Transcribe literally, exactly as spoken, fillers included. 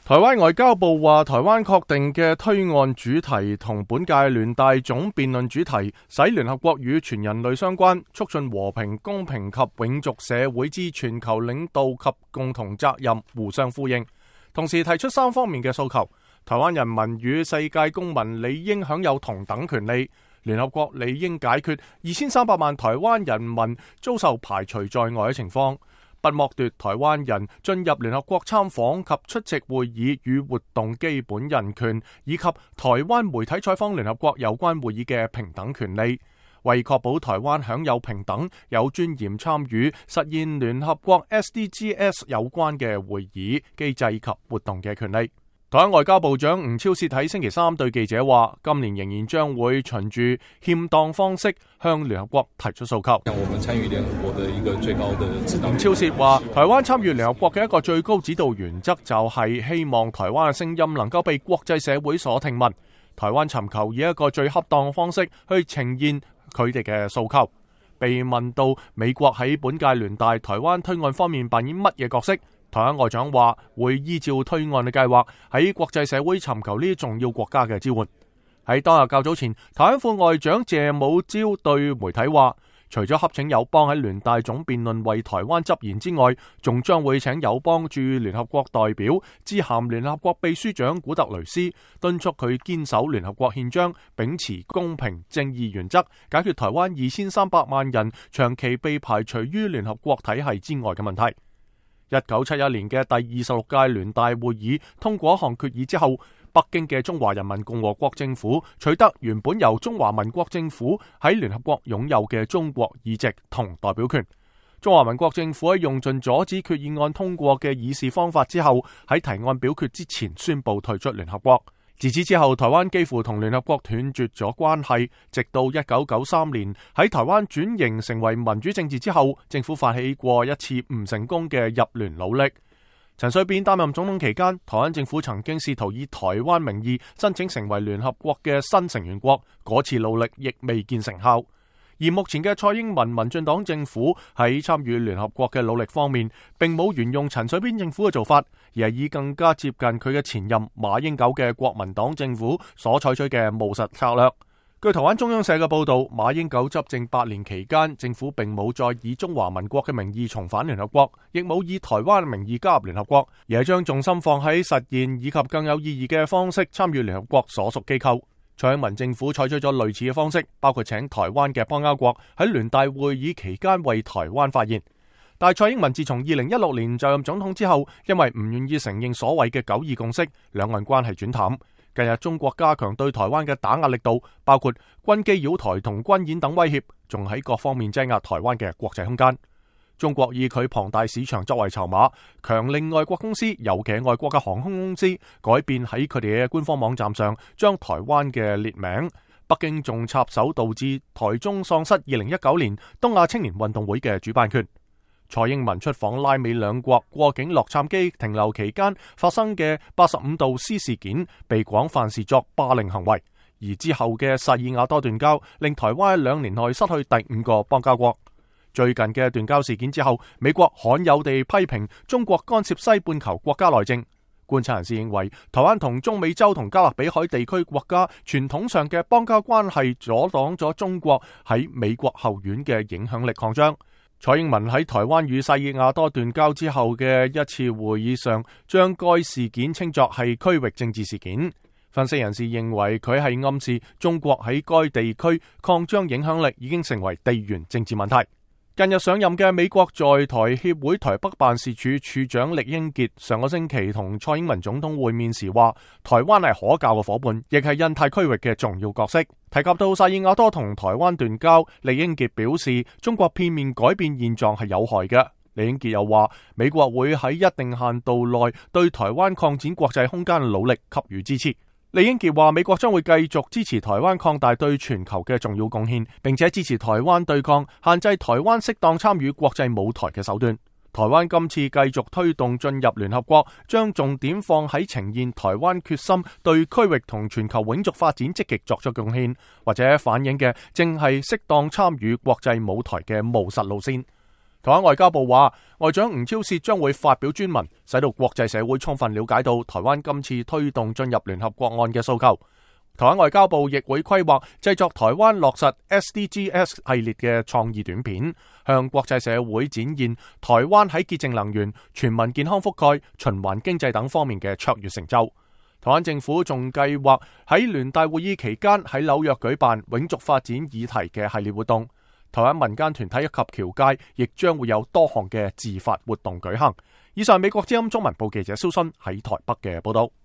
台灣外交部話，台灣確定嘅推案主題同本屆聯大總辯論主題，使聯合國與全人類相關，促進和平、公平及永續社會之全球領導及共同責任互相呼應。同時提出三方面嘅訴求：台灣人民與世界公民理應享有同等權利，聯合國理應解決二千三百萬台灣人民遭受排除在外嘅情況，不剝奪台灣人進入聯合國參訪及出席會議與活動基本人權，以及台灣媒體採訪聯合國有關會議嘅平等權利，為確保台灣享有平等、有尊嚴參與實現聯合國 S D Gs 有關嘅會議、機制及活動嘅權利。台灣外交部長吳釗燮喺星期三對記者話，今年仍然將會循住欠當方式向聯合國提出訴求。 我們參與聯合國的一個最高的指導。 吳釗燮話，台灣參與聯合國嘅一個最高指導原則就係希望台灣嘅聲音能夠被國際社會所聽聞。台灣尋求以一個最恰當方式去呈現佢哋嘅訴求。被問到美國喺本屆聯大台灣推案方面扮演乜嘢角色，台灣外長話會依照推案嘅計劃喺國際社會尋求呢啲重要國家嘅支援。喺當日較早前，台灣副外長謝武朝對媒體話，除咗洽請友邦喺聯大總辯論為台灣執言之外，仲將會請友邦駐聯合國代表致函聯合國秘書長古特雷斯，敦促佢堅守聯合國憲章，秉持公平正義原則，解決台灣二千三百萬人長期被排除於聯合國體系之外嘅問題。一九七一年嘅第二十六屆聯大會議通過一項決議之後，北京嘅中華人民共和國政府取得原本由中華民國政府喺聯合國擁有嘅中國議席同代表權。中華民國政府喺用盡阻止決議案通過嘅議事方法之後，喺提案表決之前宣布退出聯合國。自此之後，台灣幾乎同聯合國斷絕咗關係，直到一九九三年喺台灣轉型成為民主政治之後，政府發起過一次唔成功嘅入聯努力。陳水扁擔任總統期間，台灣政府曾經試圖以台灣名義申請成為聯合國嘅新成員國，嗰次努力亦未見成效。而目前嘅蔡英文民進黨政府喺參與聯合國嘅努力方面，並冇沿用陳水扁政府嘅做法，而係以更加接近佢嘅前任馬英九嘅國民黨政府所採取嘅務實策略。據台灣中央社嘅報道，馬英九執政八年期間，政府並冇再以中華民國嘅名義重返聯合國，亦冇以台灣嘅名義加入聯合國，而係將重心放喺實現以及更有意義嘅方式參與聯合國所屬機構。蔡英文政府採取咗類似嘅方式，包括請台灣嘅邦交國喺聯大會議期間為台灣發言。但蔡英文自從二零一六年就任總統之後，因為唔願意承認所謂嘅九二共識，兩岸關係轉淡。近日中國加強對台灣嘅打壓力度，包括軍機擾台同軍演等威脅，仲喺各方面擠壓台灣嘅國際空間。中國以佢龐大市場作為籌碼，強令外國公司，尤其係外國嘅航空公司，改變喺佢哋嘅官方網站上將台灣嘅列名。北京仲插手導致台中喪失二零一九年東亞青年運動會嘅主辦權。蔡英文出訪拉美兩國過境洛杉磯停留期間發生嘅八十五度 C 事件，被廣泛視作霸凌行為。而之後嘅薩爾瓦多斷交，令台灣喺兩年內失去第五個邦交國。最近嘅斷交事件之後，美國罕有地批評中國干涉西半球國家內政。觀察人士認為，台灣同中美洲同加勒比海地區國家傳統上嘅邦交關係，阻擋咗中國喺美國後院嘅影響力擴張。蔡英文喺台灣與薩爾瓦多斷交之後嘅一次會議上，將該事件稱作係區域政治事件。分析人士認為，佢係暗示中國喺該地區擴張影響力已經成為地緣政治問題。近日上任嘅美國在台協會台北辦事處處長酈英傑上個星期同蔡英文總統會面時話，台灣係可靠嘅夥伴，亦係印太區域嘅重要角色。提及到薩爾瓦多同台灣斷交，酈英傑表示中國片面改變現狀係有害嘅。酈英傑又話，美國會喺一定限度內對台灣擴展國際空間嘅努力給予支持。酈英傑話，美國將會繼續支持台灣擴大對全球嘅重要貢獻，並且支持台灣對抗限制台灣適當參與國際舞台嘅手段。台灣今次繼續推動進入聯合國，將重點放喺呈現台灣決心對區域同全球永續發展積極作出貢獻，或者反映嘅正係適當參與國際舞台嘅務實路線。 台灣外交部話，外長吳釗燮將會發表專文，使到國際社會充分了解到台灣今次推動進入聯合國案嘅訴求。台灣外交部亦會規劃製作台灣落實 S D Gs 系列嘅創意短片，向國際社會展現台灣喺潔淨能源、全民健康覆蓋、循環經濟等方面嘅卓越成就。台灣政府仲計劃喺聯大會議期間喺紐約舉辦永續發展議題嘅系列活動。台灣民間團體以及僑界亦將會有多項嘅自發活動舉行。以上係美國之音中文部記者蕭勳喺台北嘅報道。